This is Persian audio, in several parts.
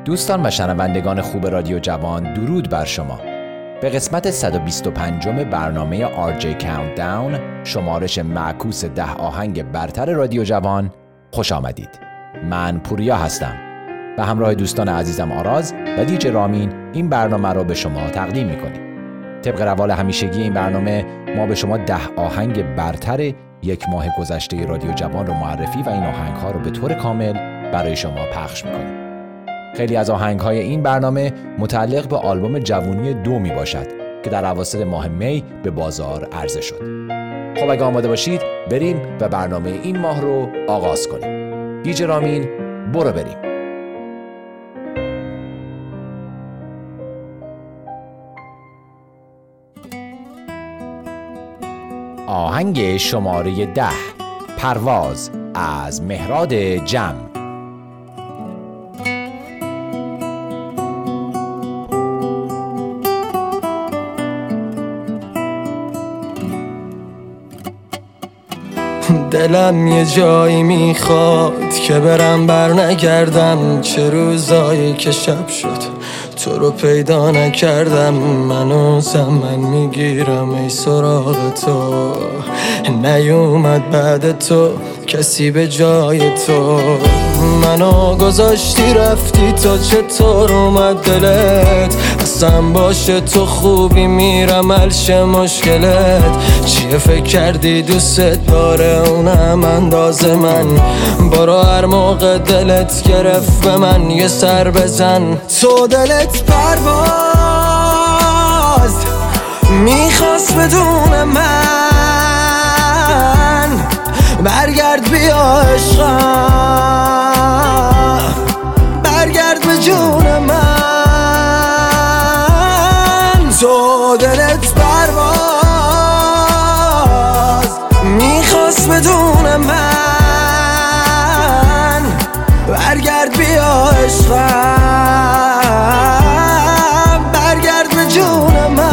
دوستان و شنوندگان خوب رادیو جوان، درود بر شما. به قسمت 125 برنامه RJ Countdown، شمارش معکوس 10 آهنگ برتر رادیو جوان، خوش آمدید. من پوریا هستم. به همراه دوستان عزیزم آراز و دیج رامین این برنامه را به شما تقدیم می‌کنیم. طبق روال همیشگی این برنامه ما به شما 10 آهنگ برتر یک ماه گذشته رادیو جوان رو معرفی و این آهنگ‌ها رو به طور کامل برای شما پخش می‌کنیم. خیلی از آهنگ‌های این برنامه متعلق به آلبوم جوونی 2 می باشد که در اواسط ماه می به بازار عرضه شد. خب اگه آماده باشید بریم و برنامه این ماه رو آغاز کنیم. دیج رامین برو بریم. آهنگ شماره 10، پرواز از مهراد جم. دلم یه جایی میخواد که برم بر نگردم، چه روزایی که شب شد تو رو پیدا نکردم. منو زمن میگیرم ای سراغ تو، نیومد بعد تو کسی به جای تو. منو گذاشتی رفتی، تو چطور اومد دلت؟ اصلا باشه تو خوبی میرم حلش مشکلت. چیه فکر کردی دوست داره اونم انداز من؟ برو هر موقع دلت گرفت به من یه سر بزن. تو دلت پرواز میخواست بدون من، برگرد بیا عشقم، برگرد به جون من. تو دلت پرواز میخواست بدون من، برگرد بیا عشقم، برگرد به جون من.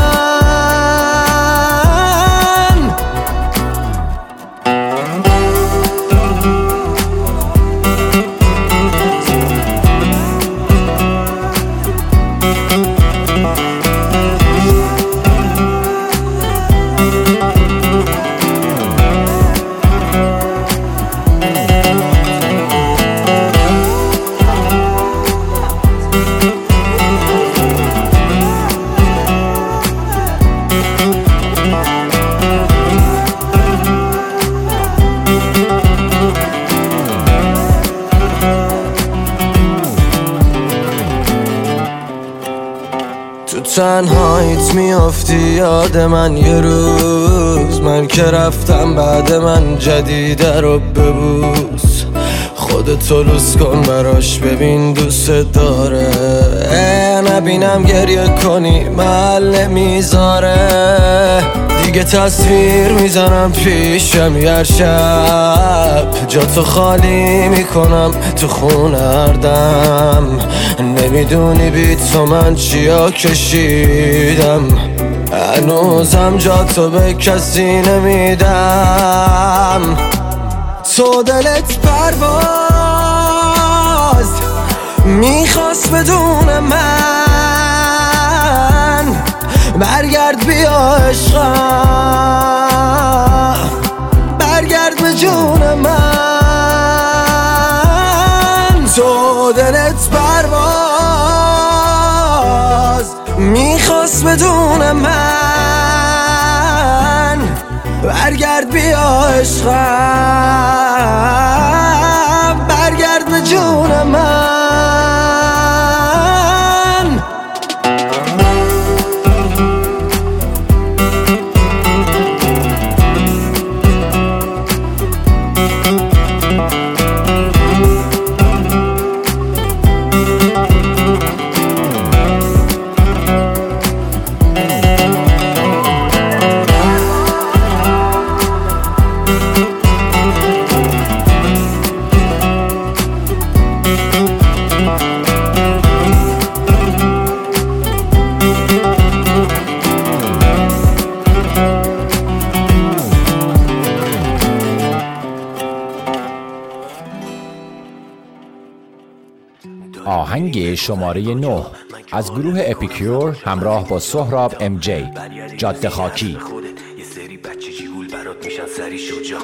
تنهاییت میافتی یاد من یه روز، من که رفتم بعد من جدیده رو ببوس. خودتو لوس کن براش ببین دوست داره، نبینم گریه کنی محل نمیذاره. دیگه تصویر میزنم پیشم هر شب، جاتو خالی میکنم تو خونه هر دم. نمیدونی بی تو من چیا کشیدم، هنوزم جاتو به کسی نمیدم. تو دلت پرواز میخواست بدون من، برگرد بیا عشقم، برگرد به جون من. تو دلت پرواز میخواست بدون من، برگرد بیا عشقم، برگرد به جون من. آهنگ شماره 9 از گروه اپیکیور همراه با سهراب ام جی، جاده خاکی. یه سری بچه جیگول برات میشن سری شجاع.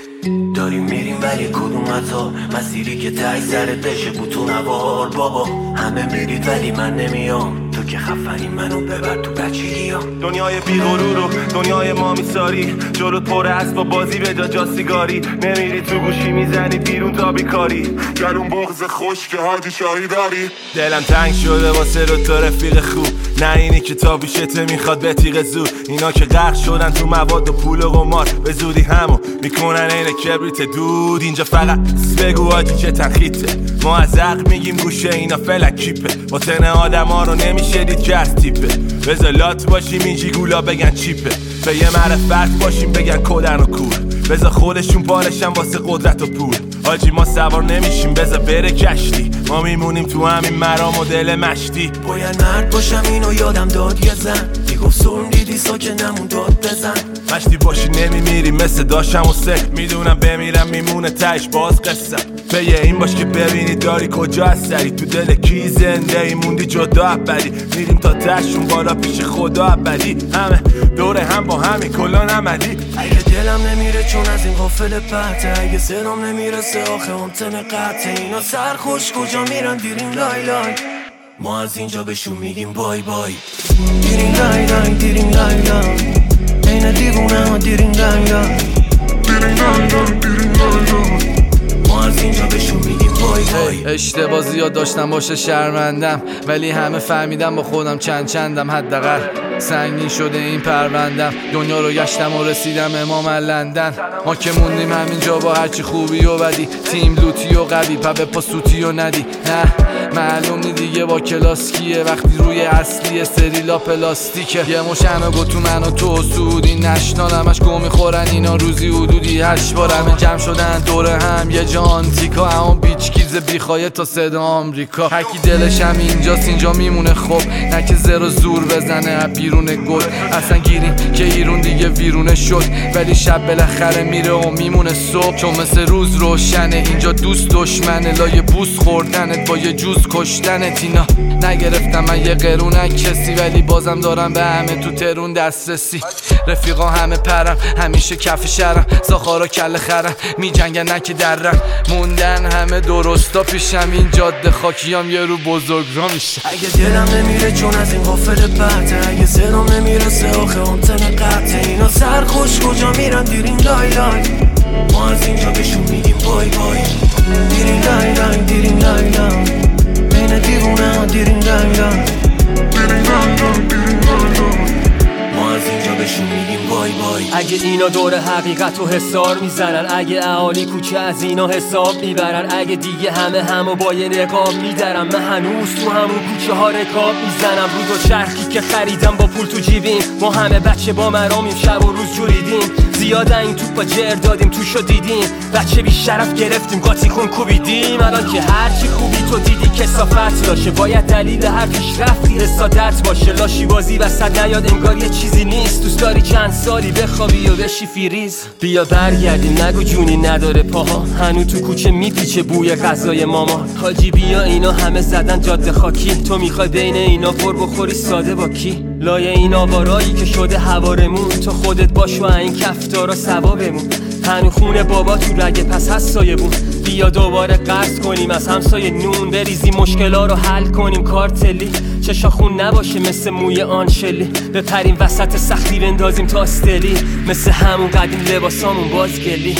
داریم میریم ولی کدوم عطا، مسیری که تای سرت بشه بوتو نوار. بابا همه میرید ولی من نمیام، تو که خفنی منو ببر تو بچگیام. دنیای بیغرور و دنیای ما میساری، جلوت پر است با بازی به جا سیگاری. نمیری تو گوشی میزنی بیرون تا بیکاری، گلون بغض خوش که هادی شاهی داری. دلم تنگ شده واسه تو رفیق خوب، نه اینی که تا بیشته میخواد به تیغ زود. اینا که غرق شدن تو مواد و پول و قمار، به زودی همو میکنن این کبریت دود. اینجا فقط بگو آجی چه تنخیته، ما از عقل میگیم گوشه اینا فلک کیپه. با تن آدم ها رو نمیشه دید که از تیپه. بزلات باشیم این جیگولا بگن چیپه، به یه معرفت باشیم بگن کدن و کور. بذار خودشون پارشن واسه قدرت و پول. آجی ما سوار نمیشیم بذار بره کشتی، ما میمونیم تو همین مرام و دل مشتی. باید مرد باشم اینو یادم داد یه زن، میگفت سرم دیدی ساکنمون داد بزن. مشتی باشی نمیمیری مثل داشتم و سه، میدونم بمیرم میمونه تش باز قصه. به یه این باش که ببینی داری کجا از سری، تو دل کی زنده ای موندی جدا ابدی. میریم تا تشون بالا پیش خدا ابدی، همه دوره هم با همین کلان عملی. اگه دلم نمیره چون از این غافل پرته، اگه سرم نمیرسه آخه اون تن قطعه. اینا سرخوش کجا میرن دیرین لای لای، ما از اینجا بهشون میگیم بای بای. دیرین لای لای دیرین لای لای، این دیوونه ها دیرین لای لای. دیرین لای لای دیرین لای لای، ما از اینجا بهشون میگیم بای بای. اشتباه زیاد داشتم باشه شرمندم، ولی همه فهمیدم با خودم چندم. حداقل سنگین شده این پروندم، دنیا رو گشتم و رسیدم امام لندن. ما که موندیم همینجا با هرچی خوبی و بدی، تیم لوتی و قوی پا به سوتی و ندی. نه معلوم نی دیگه با کلاس کیه، وقتی روی اصلی سریلا پلاستیکه. یه مشن و گو تو من و تو سودی نشنال، همش گو میخورن اینا روزی حدودی 8 بار. همه جمع شدن دور هم یه جا آنتیکا، اما بیچ کیز بیخوایه تا صدا آمریکا. هرکی دلش هم اینجاست اینجا میمونه، خب نه که زر و زور بزنه بیرون گل. اصلا گیریم که ایرون دیگه ویرونه شد، ولی شب بالاخره میره و میمونه صبح. چون مثل روز روشنه اینجا دوست دشمنه، لایه بوس خوردنت با یه جوز کشتنت. اینا نگرفتم من یه قرونک کسی، ولی بازم دارم به همه تو ترون دسترسی. رفیقا همه پرم همیشه کف شرم، زاخارا کل خرم میجنگن نک درم. موندن همه درستا پیشم، این جاده خاکیام یه رو بزرگ را میشه. اگه دلم نمیره چون از این غافل پرته، اگه سرم نمیرسه آخه اون تن قطعه. اینا سرخوش کجا میرن دیرین لای لای، ما از اینجا بهشون میگیم بای بای. دیرین لای لای دیرین لای لای، این دیوونه ها دیرین لای لای. دیرین لای لای دیرین لای لای، ما از اینجا بهشون میگیم بای بای. اگه اینا دور حقیقت و حسار میزنن، اگه اهالی کوچه از اینا حساب میبرن، اگه دیگه همو با یه نقاب میدرم، من هنوز تو همون کوچه ها رکاب میزنم. رو دو چرخی که خریدم با پول تو جیبیم، ما همه بچه با مرامیم شب و روز جوریدیم. زیاده این توپا جر دادیم توشو دیدیم، بچه بی شرف گرفتیم قاطی خون کوبیدیم. الان که هرچی خوبی تو دیدی کثافت داشه، باید دلیل هر پیشرفتی حسادت باشه. لاشی بازی وسط نیاد انگار یه چیزی نیست، دوست داری چند سالی بخوابی و بشی فریز. بیا برگردیم نگو جونی نداره پاها، هنو تو کوچه میپیچه بوی غذای ماما. حاجی بیا اینا همه زدن جاده خاکی، تو میخوای بین اینا پر بخوری ساده با کی؟ لایه این آوارایی که شده هوارمون، تو خودت باش و این کفتارا ثوابمون. هنو خونه بابا تو رگه پس هست سایبون، بیا دوباره قرض کنیم از همسایه نون، بریزیم مشکلا رو حل کنیم کارتلی. چشا خون نباشه مثل موی آنشلی، بپریم وسط سختی بندازیم تا استلی، مثل همون قدیم لباسامون بازگلی.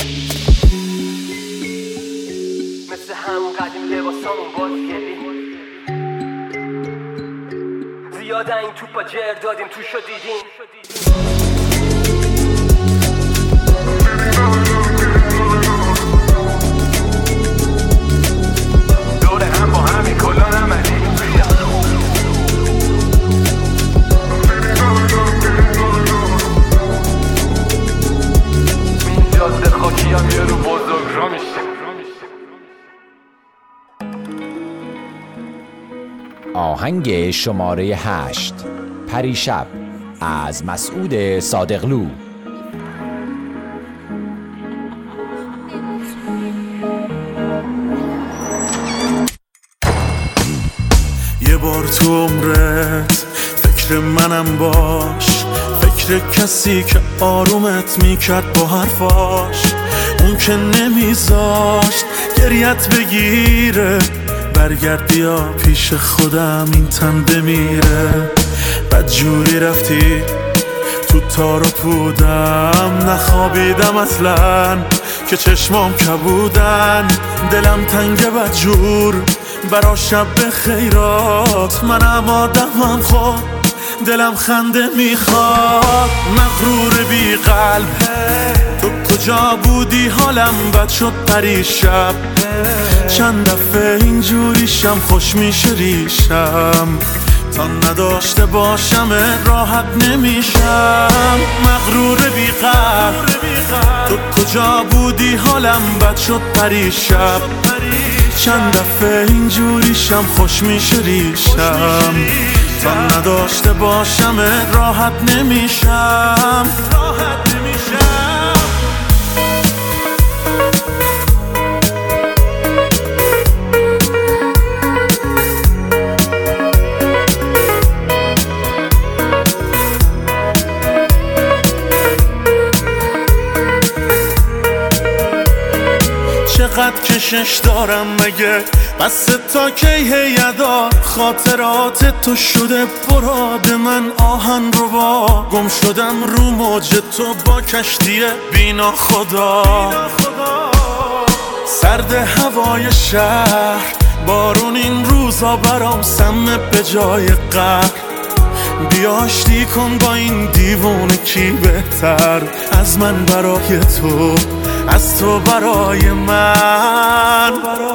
مثل همون قدیم لباسامون بازگلی. زیاده این توپا جر دادیم توشو دیدیم. دوره هم با همین کلان عملی، این جاده خاکی هم یه رو بزرگ را میشه. آهنگ شماره 8 پریشب از مسعود صادقلو. بار تو عمرت فکر منم باش، فکر کسی که آرومت میکرد با حرفاش، اون که نمیذاشت گریت بگیره. برگرد بیا پیش خودم این تن بمیره. بدجوری رفتی تو تار و پودم، نخوابیدم اصلا که چشمام کبودن. دلم تنگ بدجور برا شب خیرات، منم آدمم خود دلم خنده میخواد. مغرور بی قلب تو کجا بودی؟ حالم بد شد پریشب، چند دفعه اینجوریشم خوش میشه ریشم. تا نداشته باشم راحت نمیشم. مغرور بی قلب تو کجا بودی؟ حالم بد شد پریشب، چند دفعه اینجوریشم خوش میشه ریشم. تا نداشته باشم راحت نمیشم. چقدر کشش دارم مگه؟ بس تا کی هیدا خاطرات تو شده براد من آهن رو با. گم شدم رو موج تو با کشتی بینا خدا. سرد هوای شهر بارون این روزا برام سمه به جای قهر. بیا آشتی کن با این دیوونه، کی بهتر از من برای تو، از تو برای من.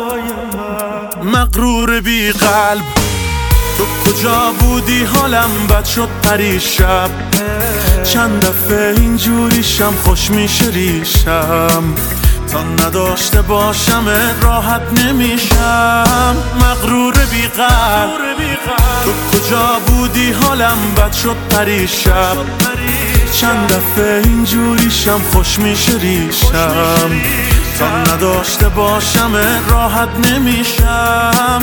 مغرور بی قلب تو کجا بودی؟ حالم بد شد پریشب، چند دفعه اینجوریشم خوش میشه ریشم. تا نداشته باشم راحت نمیشم. مغرور بی قلب تو کجا بودی؟ حالم بد شد پریشب، چند دفعه اینجوریشم خوش میشه ریشم. تا نداشته باشم راحت نمیشم.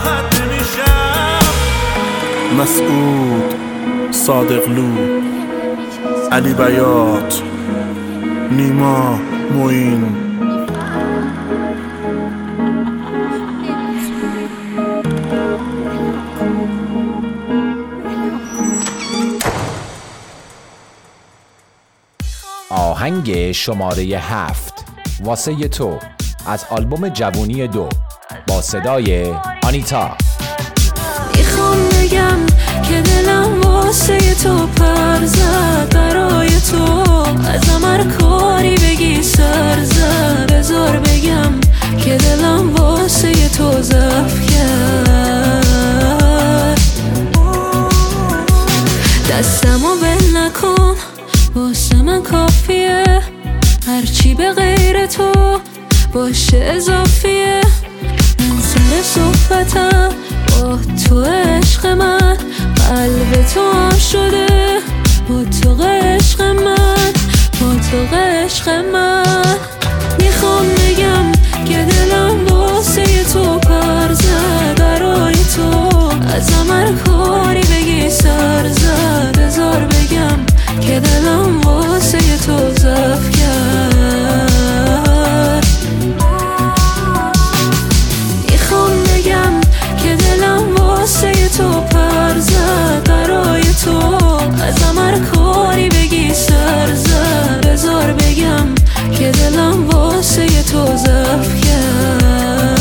مسعود، صادقلو، علی بیات، نیما، معین. آهنگ شماره 7 واسه تو از آلبوم جوونی 2 با صدای آنیتا. میخوام بگم که دلم واسه تو پر زد، برای تو ازم هر کاری بگی سر زد. بذار بگم که دلم واسه تو ضعف کرد. دستمو بل نکن واسه من کافیه، هرچی به غیر تو باشه اضافیه. من سر صحبتم با تو عشق من، قلب تو هم شده با تو عشق من، با تو عشق من. میخوام بگم که دلم واسه تو پر زد، برای تو ازم هر کاری بگی سر زد. بذار بگم که دلم واسه تو ضعف کرد. میخوام بگم که دلم واسه تو پر زد، برای تو ازم هر کاری بگی سر زد. بذار بگم که دلم واسه تو ضعف کرد.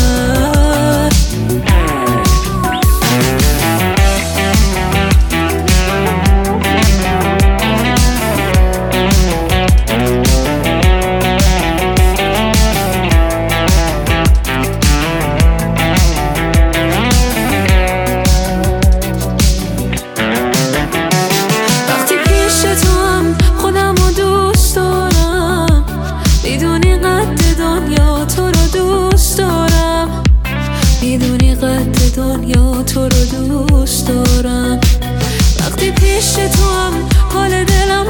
دنیا تو رو دوست دارم. وقتی پیش تو هم حال دلم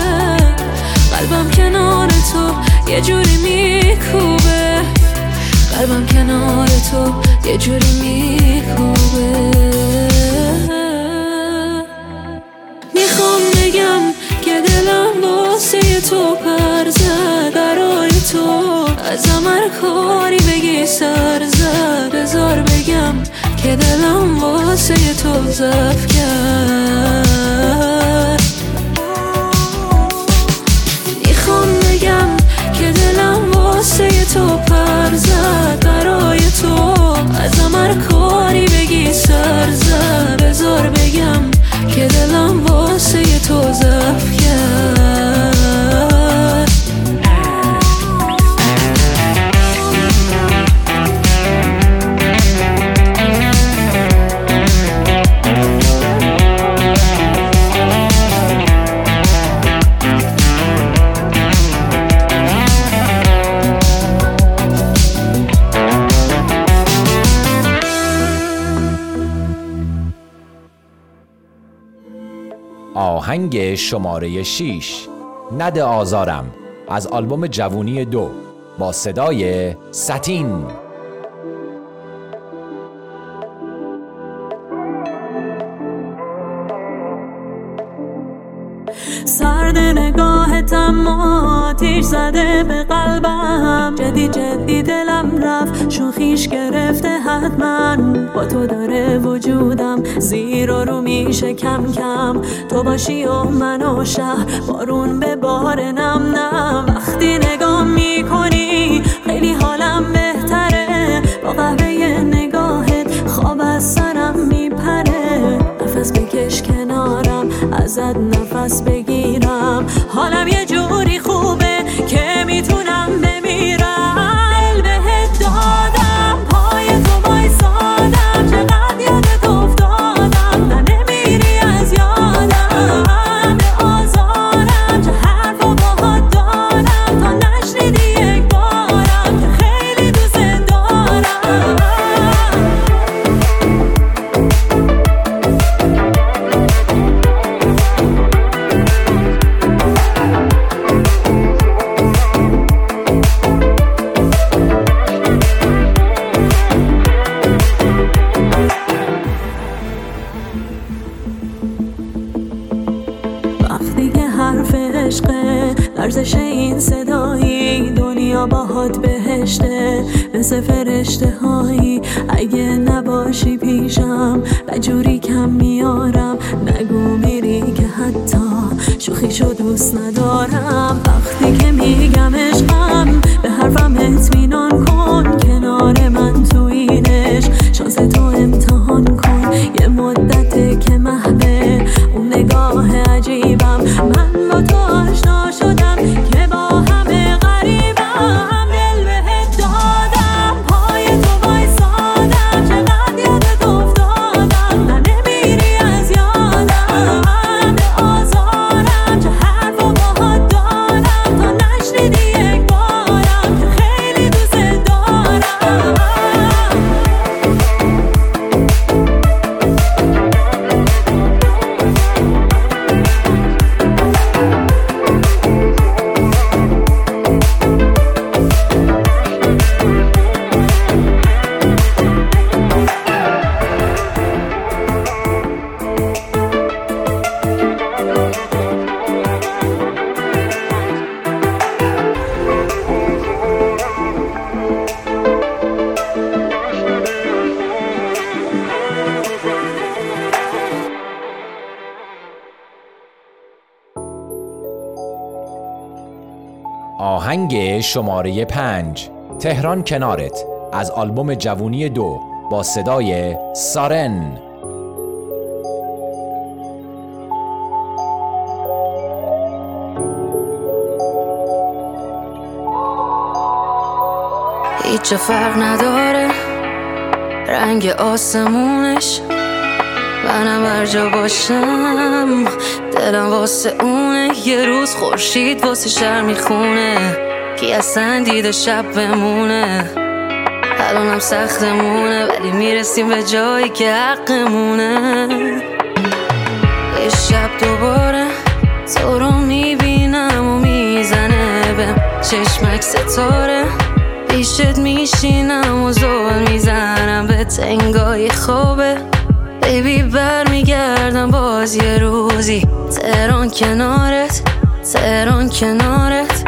خوبه، قلبم کنار تو یه جوری میکوبه. قلبم کنار تو یه جوری میکوبه. میخوام بگم که دلم واسه تو پر زد، برای تو ازم هر کاری بگی سر زد. بذار بگم که دلم واسه تو ضعف کرد. میخوام بگم که دلم واسه تو پر زد، برای تو ازم هر کاری بگی سر زد. بذار بگم که دلم واسه تو ضعف کرد. آهنگ شماره 6 نده آزارم از آلبوم جوونی 2 با صدای ساتین. سرد نگاهت اما آتیش زده به قلبم، جدی جدی دلم رفت شوخیش گرفته حتما. با تو داره وجودم زیر و رو میشه کم کم، تو باشی و من و شهر بارون به بار نم نم. وقتی نگاه میکنی خیلی حالم بهتره، با قهوه نگاهت خواب از سرم میپره. نفس بکش کنارم ازت نفس بگیرم، حالم یه جوری خوبه که میتونم بمیرم. بهت دادم پای تو وایسادم، چقدر یادت افتادم، نه نمیری از یادم. به آزارم چه حرفا باهات دارم، تا نشنیدی یک بارم که خیلی دوست دارم. وقتی که حرف عشقه، لرزش این صدایی، دنیا باهات بهشته مثل فرشته هایی. اگه نباشی پیشم بجوری کم میارم، نگو میری که حتی شوخیشو دوست ندارم. وقتی که میگم عشقم به حرفم اطمینان کن، کنار من تو این عشق شانس تو امتحان کن. یه مدته که محبه اون نگاه عجیبم، من با تو آشنا شدم که با همه غریبم. دل بهت دادم پای تو وایسادم، چقدر یادت افتادم، نه نمیری از یادم. به آزارم چه حرفا باهات دارم، تا نشنیدی یک بارم که خیلی دوست دارم. آهنگ شماره 5 تهران کنارت از آلبوم جوونی 2 با صدای سارن. هیچ فرق نداره رنگ آسمونش، منم هر جا باشم دلم واسه اونه. یه روز خورشید واسه شهر میخونه، کی اصلا دیده شب بمونه. الانم سختمونه ولی میرسیم به جایی که حقمونه. یه شب دوباره تو رو میبینم و میزنه به چشمک ستاره. پیشت میشینم و زل میزنم به تنگای خوبه بیبی برمیگردم باز یه روزی تهران کنارت تهران کنارت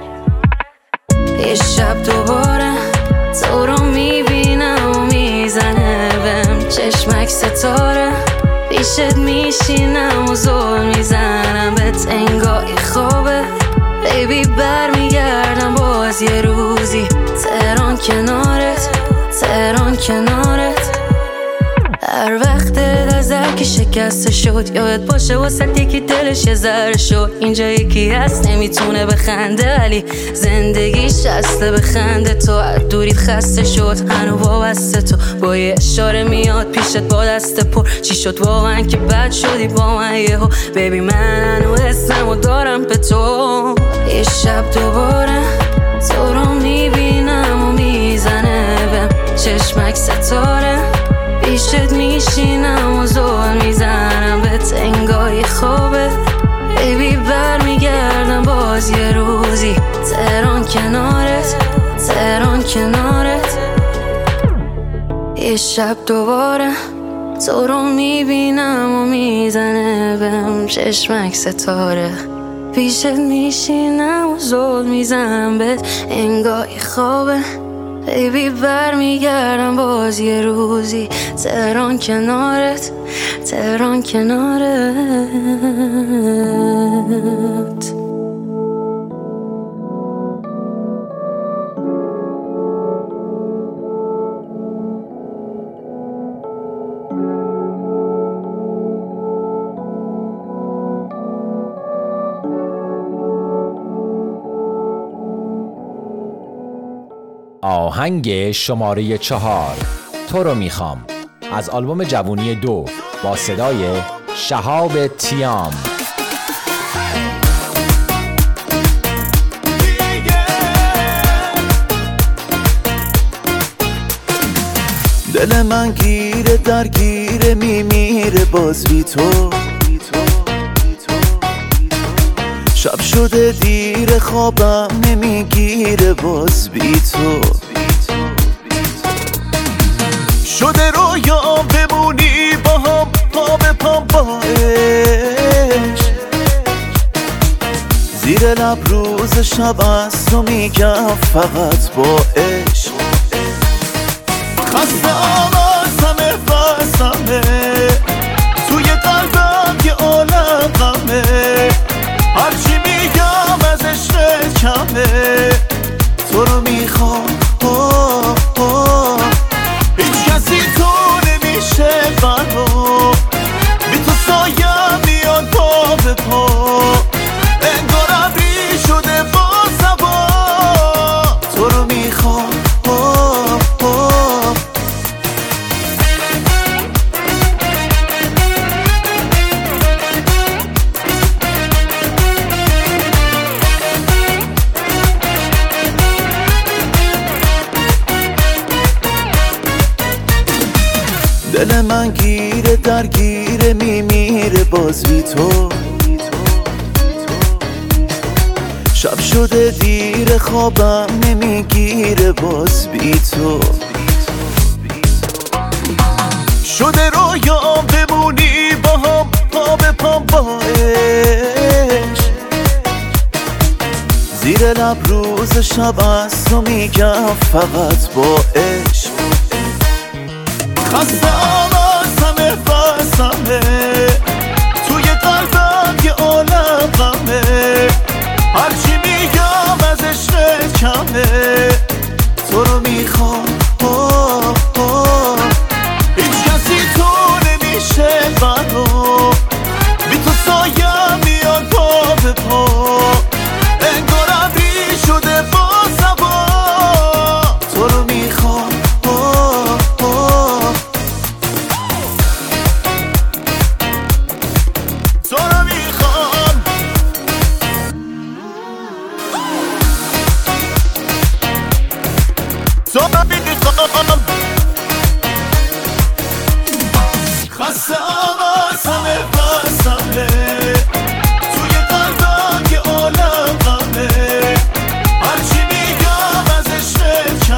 یه شب دوباره تو رو میبینم و میزنه بهم چشمک ستاره پیشت میشینم و زل میزنم به تنگای خوبه بیبی برمیگردم باز یه روزی تهران کنارت تهران کنارت هر وقت نظر که شکسته شد یاد باشه واسه یکی دلش یه ذره شد اینجا یکی هست نمیتونه بخنده ولی زندگیش هسته بخنده تو از دوریت خسته شد هنو وابسته تو با یه اشاره میاد پیشت با دست پر چی شد واقعا که بد شدی با من یهو بیبی من هنو اسممو دارم به تو یه شب دوباره تو رو میبینم و میزنه بهم چشمک ستاره پیشت میشینم و زل میزنم به تنگای خوبه بیبی برمیگردم باز یه روزی تهران کنارت تهران کنارت یه شب دوباره تو رو میبینم و میزنه بهم چشمک ستاره پیشت میشینم و زل میزنم به تنگای خوبه بیبی برمیگردم باز یه روزی تهران کنارت تهران کنارت آهنگ شماره 4 تو رو میخوام از آلبوم جوونی 2 با صدای شهاب تیام. دل من گیره درگیره میمیره باز بی تو شب شده دیر خوابم نمیگیره باز بی تو شده رویام بمونی با هم پا به پام با عشق زیر لب روز شب از تو میگم فقط با عشق خسته آمازمه بسمه توی قلبم یه عالم غمه هرچی میگم از عشق کمه تو رو میخوام هیچ کسی تو نمیشه برام بی تو سایم میاد پا به پا انگار ابری شده با سبا تو رو میخوام دل من گیره درگیره میمیره باز بی تو شب شده دیر خوابم نمیگیره باز بی تو شده رویام بمونی با هم پا به پام با عشق زیر لب روز شب از تو میگم فقط با عشق خسته آمازمه بسمه توی قلبم یه عالم غمه هرچی میگم از عشق کمه تو رو میخوام هیچ کسی تو نمیشه برام بی تو سایم میاد پا به پا انگار ابری شده با سبا تو رو میخوام خسته آمازمه بسمه توی قلبم یه عالم غمه هرچی میگم از عشق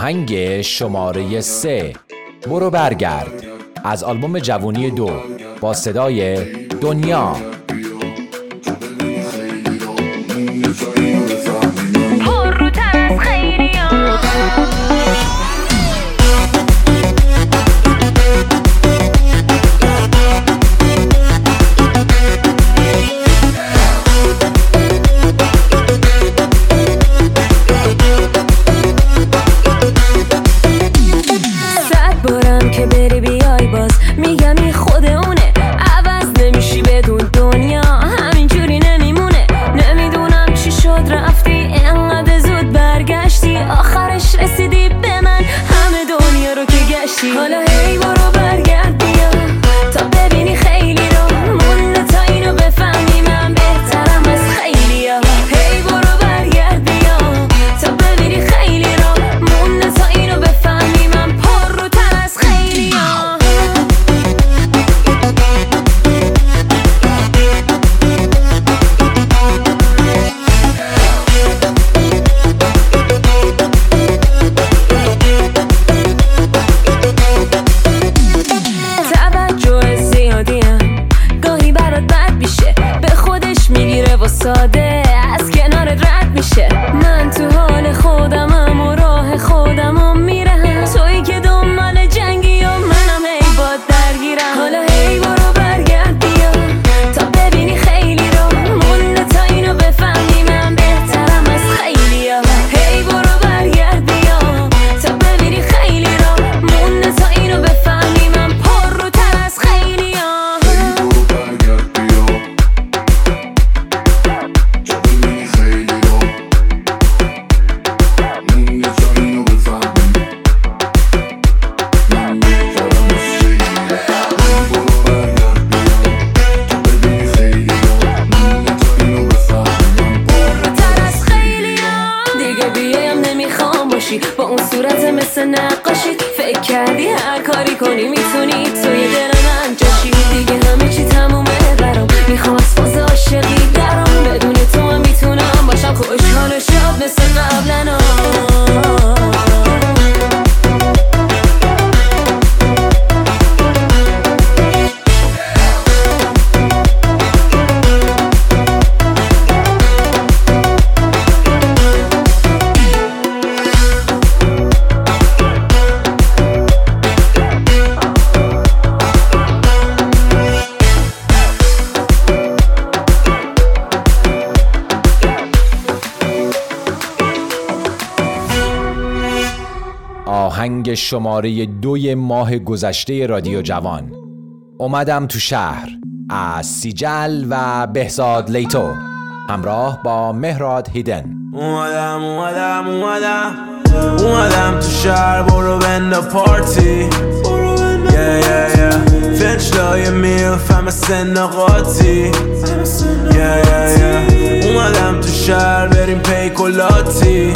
آهنگ شماره 3 برو برگرد از آلبوم جوونی 2 با صدای دنیا. حالا هی برو برگرد بیا تا ببینی خیلی رو مونده تا اینو بفهمی من بهترم از خیلی ها. هی برو برگرد بیا تا ببینی خیلی رو مونده تا اینو بفهمی من پر رو تر از خیلی ها. ساده از کنارت رد میشه. من تو حال خودمم و راه خودمم میرم، تویی که دنبال جنگی و منم هی باد درگیرم. حالا هی برو برگرد بیا تا ببینی خیلی رو مونده تا اینو بفهمی من بهترم از خیلی ها. هی برو برگرد بیا تا ببینی خیلی رو مونده تا اینو بفهمی من پر رو تر از خیلی ها. با اون صورت مثل نقاشی فکر کردی هر کاری کنی میتونی توی دل من جاشی. دیگه همه چی تمومه برام، میخوام از فاز عاشقی درام. بدون تو هم میتونم باشم خوشحال و شاد مثل قبلنا. آهنگ شماره 2 ماه گذشته رادیو جوان. اومدم تو شهر از سیجل و بهزاد لیتو همراه با مهراد هیدن. اومدم تو شهر برو بند پارتی. فنچلای میلف همه سن قاطی. اومدم تو شهر بریم پیکولاتی.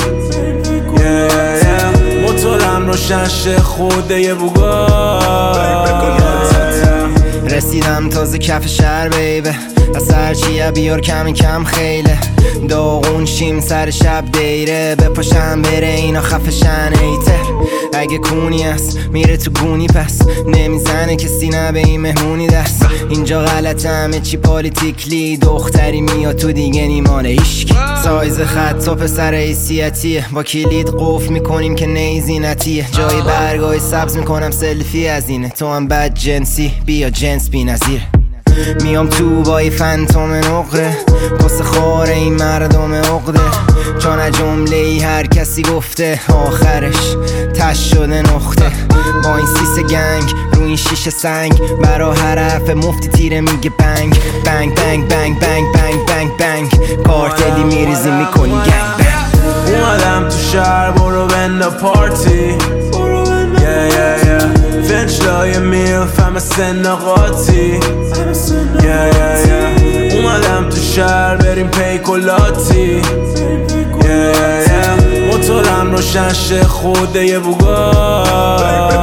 موتورم روشن شه خوده یه بوگار. رسیدم تازه کف شهر بیبه، از سرچیه بیار کمی کم خیله. داغون شیم سر شب دیره، بپاشم بره اینا خفشن ایتر. اگه کونی هست میره تو گونی پس نمیزنه کسی نه به این مهمونی دست. اینجا غلط همه چی پالیتیکلی، دختری میاد تو دیگه نیمانه ایشکی. سایز خط تا پسر حیثیتیه، با کلید قفل میکنیم که نیزینتیه. جای برگای سبز میکنم سلفی از اینه، تو هم بد جنسی بیا جنس بی نظیره. میام تو با یه فنتوم نقره، قصه خور این مردم عقده. چون جمله ای هر کسی گفته آخرش تش شده نقطه. با این سیس گنگ رو این شیشه سنگ، برا هر حرف مفتی تیره میگه بنگ بنگ بنگ بنگ بنگ بنگ بنگ بنگ. کارتلی میریزی میکنی گنگ بنگ. اومدم تو شهر برو بند پارتی. فنچلای میلف همه سن قاطی. اومدم تو شهر بریم پیکولاتی. موتورم روشن شه خوده یه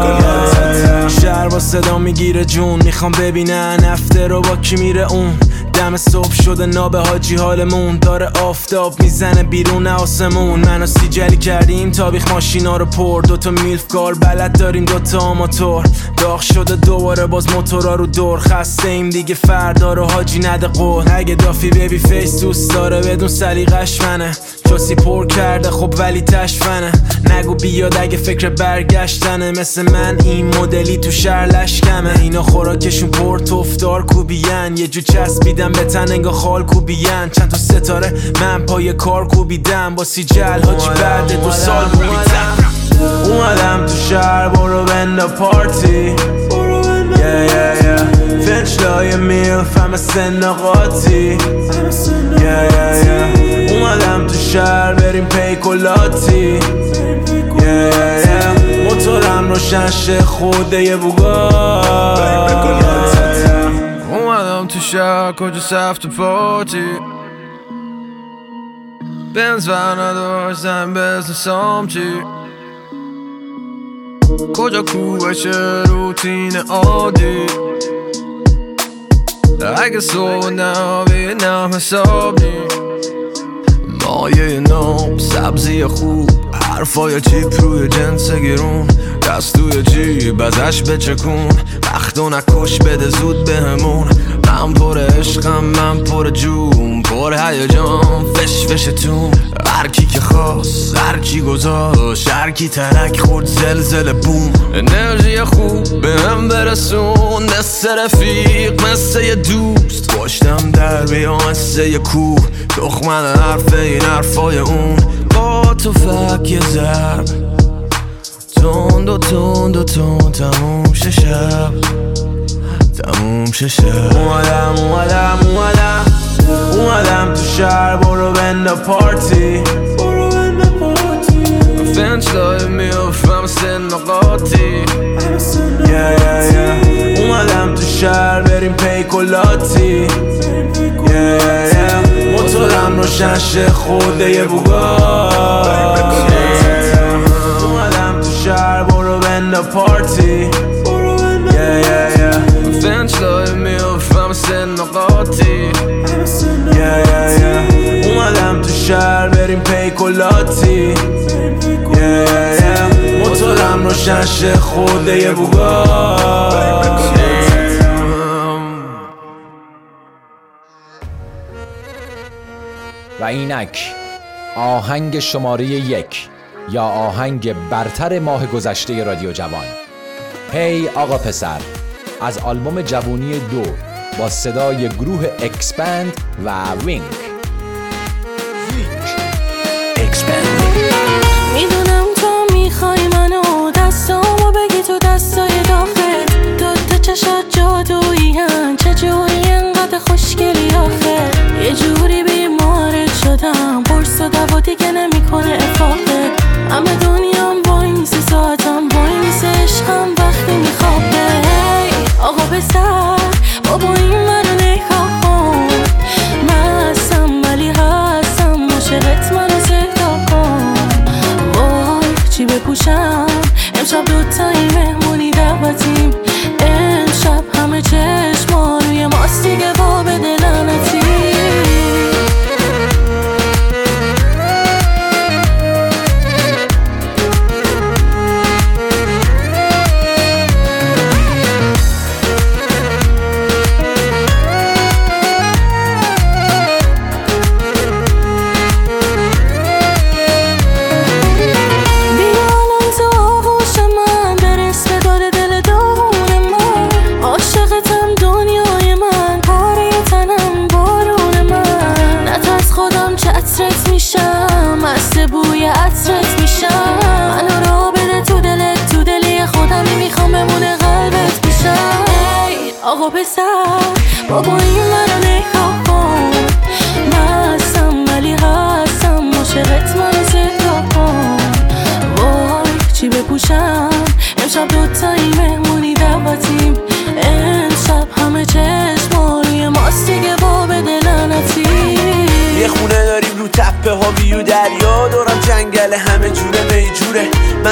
بوگار. شهر با صدا میگیره جون، میخوام ببینن هفته رو با کی میره اون. دم صبح شده نابه حاجی حالمون داره آفتاب میزنه بیرون آسمون. منو سیجلی کردیم تابیخ ماشینا رو پر، دوتا میلفگار بلد داریم دوتا آماتور. داغ شده دوباره باز موتورا رو دور، خسته ایم دیگه فردا رو حاجی نده قول. اگه دافی بیبی فیس دوست داره بدون سلیقش منه، چوسی پر کرده خب ولی تشفنه. نگو بیاد اگه فکر برگشتنه، مثل من این مدلی تو شهر لشکمه. اینا خوراکشون پر توفدار کوبیان، یه جو چسبیدم به تن انگا خال کوبیان. چند تا ستاره من پای کار کوبیدم با سیجل حاجی بعد 2 سال کوبیدم. اومدم تو شهر برو بنده پارتی، فنچلای میلف همه سن قاطی. اومدم تو شهر بریم پیکولاتی، موتورم روشن شه خوده یه بوگار. اومدم تو شهر کجا سفت پارتی، بنز ور نداشتم بزن سامچی. کجا کوبشه روتین عادی، اگه صبح نبینم حساب نی. مایه نام سبزی خوب، حرفای چیپ روی جنس گرون. دست توی جیب ازش بچکون، وقتو نکش بده زود بهمون. من پر عشقم من پر جون، پر هیجان فش فشتون. هرکی که خواست هرکی گذاشت، هرکی ترک خورد زلزله بوم. انرژی خوب به هم برسون، مثل رفیق مثل یه دوست. پشتم در بیام مثل یه کوه، تخمن حرف این حرفای اون. با تو فک یه ضرب تند و تند و تند، تموم شه شب تموم شه شب. اومدم تو شهر برو بنده پارتی، فنچلای میافم سن قاطی. اومدم تو شهر بریم پیکولاتی، موتورم روشن شه خوده یه بوگار. اومدم تو شهر برو بنده پارتی، فنچلای میافم سن قاطی. اومدم تو شهر بریم پیکولاتی، موتورم روشن شه خوده یه بوگار. و اینک آهنگ شماره 1 یا آهنگ برتر ماه گذشته رادیو جوان، هی آقا پسر، از آلبوم جوونی 2 با صدای گروه اکسپند و وینگ. میدونم تو میخوای منو، دستامو بگی تو دستای داخل. دوتا چشات جادویی هن، چجوری انقدر خوشگلی آخه. یه جوری بیمارت شدم، قرص و دوا دیگه نمیکنه افاقه. همه دنیام وای میسی ساعتم، وای میسی عشقم وقتی میخوابه. آقا پسر بابا این منو نگاه کن، مستم ولی هستم، عاشقت منو صدا کن. وای چی بپوشم امشب، دوتایی مهمونی دعوتیم. امشب همه چشما روی ماست دیگه، با به دلنتی. آقا پسر بابا این منو نگاه کن، مستم ولی هستم، عاشقت منو صدا کن. وای چی بپوشم امشب، دوتایی مهمونی دعوتیم. امشب همه چشما روی ماست دیگه، با به دلنتی. یه خونه داریم رو تپه ها، ویو دریا، دورم جنگل، همه جوره میجوره. منم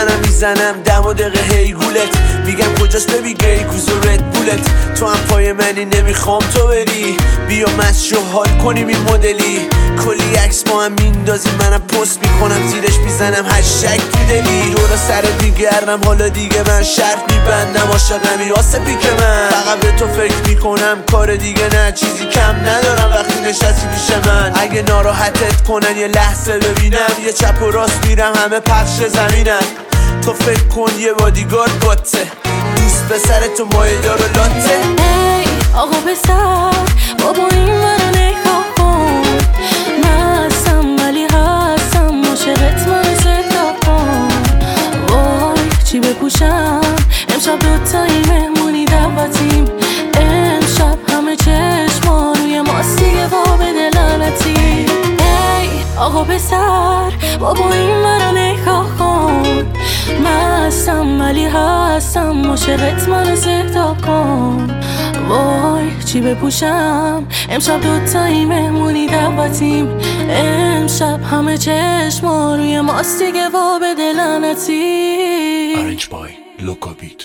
میزنم دم و دقیقه هی گولت میگم کجاست ببی گی گوز و رد بولت تو هم پای منی نمیخوام تو بری بیا مشو حال کنیم این مدلی کلی عکس با هم میندازیم منم پست میکنم زیرش میزنم هشتگ تو دلی دورا سر میگردم حالا دیگه من شرط میبندم عاشقمی واسه پیک من فقط به تو فکر میکنم کار دیگه نه چیزی کم ندارم وقتی نشستی پیش من اگه ناراحتت کنن یه لحظه ببینم یه چپ و راست میرم همه پخش زمینم تو فکر کن یه بادیگارد باته دوست پسر تو مایه دار و لاته ای آقا پسر بابا این منو نگاه کن من هستم ولی هستم عاشقت من صدا کن وای چی بپوشم امشب دوتایی مهمونی دعوتیم امشب همه چشما روی ماست دیگه با به دلالتی ای آقا پسر بابا این منو نگاه کن من هستم ولی هستم عاشقت منو صدا کن وای چی بپوشم امشب دوتایی مهمونی دعوتیم امشب همه چشما روی ماست دیگه با به دلالتی Orange Boy Loco Beat.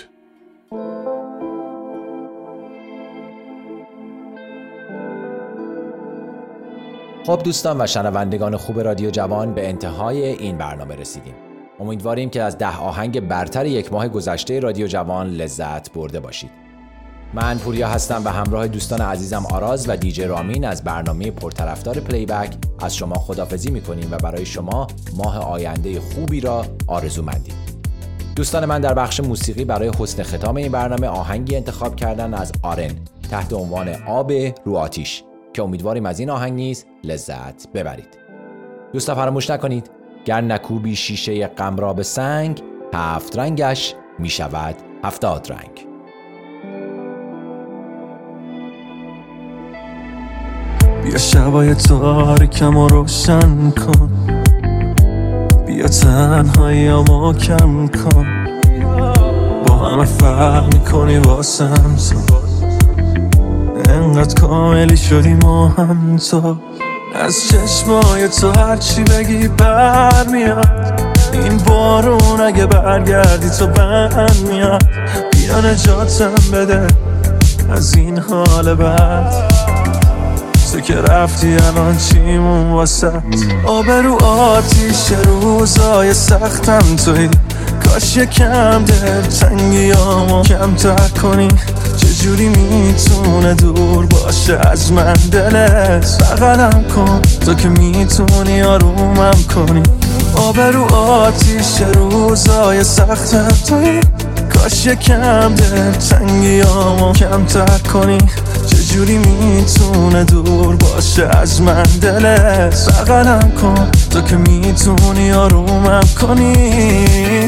خب دوستان و شنوندگان خوب رادیو جوان به انتهای این برنامه رسیدیم. امیدواریم که از 10 آهنگ برتر یک ماه گذشته رادیو جوان لذت برده باشید. من پوریا هستم و همراه دوستان عزیزم آراز و دیجی رامین از برنامه پرطرفدار پلی بک از شما خداحافظی میکنیم و برای شما ماه آینده خوبی را آرزومندیم. دوستان من در بخش موسیقی برای حسن ختام این برنامه آهنگی انتخاب کردن از آرن تحت عنوان آب رو آتیش که امیدواریم از این آهنگ نیز لذت ببرید. دوستان فراموش نکنید گر نکوبی شیشه غم را به سنگ 7 رنگش می شود 70 رنگ. بیا شبای تاریکم رو روشن کن بیا تنهاییامو کم کن با همه فرق میکنی واسم تو انقدر کاملی شدی ما هم تو از چشمای تو هرچی بگی برمیاد این بارون اگه برگردی تو بند میاد بیا نجاتم بده از این حال بد تو که رفتی الان چیمون واسه آبرو آتیش روزای سختم توی کاش یکم دلتنگیامو کمتر کنی چجوری میتونه دور باشه از من دلت بغلم کن تو که میتونی آرومم کنی آبرو آتیش روزای سختم توی کاش یکم دلتنگیامو کمتر کنی چجوری میتونه دور باشه از من دلت بغلم کن تو که میتونی آرومم کنی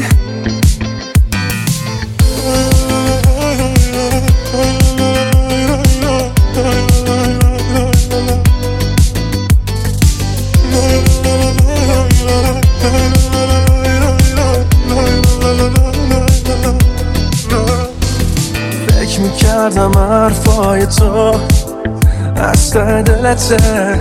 فکر میکردم حرفای تو از ته دلته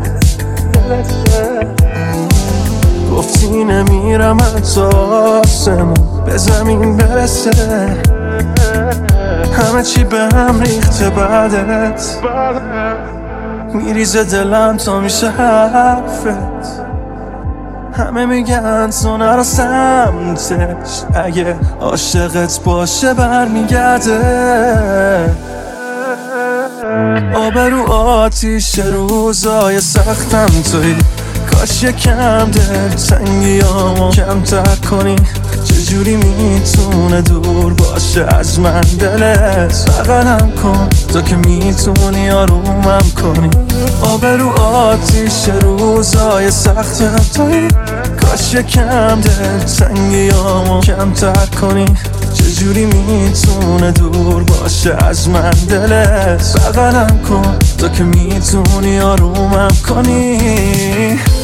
گفتی نمیرم حتی آسمون به زمین برسه همه چی به هم ریخته بعدت میریزه دلم تا میشه حرفت همه میگن تو نرو سمتش اگه عاشقت باشه برمیگرده آبرو آتیش روزای سختم توی کاش یکم دلتنگیامو کمتر کنی چجوری میتونه دور باشه از من دلت بغلم کن تو که میتونی آرومم کنی آبرو آتیش روزای سختم توی کاش یکم دلتنگیامو کمتر کنی چجوری میتونه دور باشه از من دلت بغلم کن تو که میتونی آرومم کنی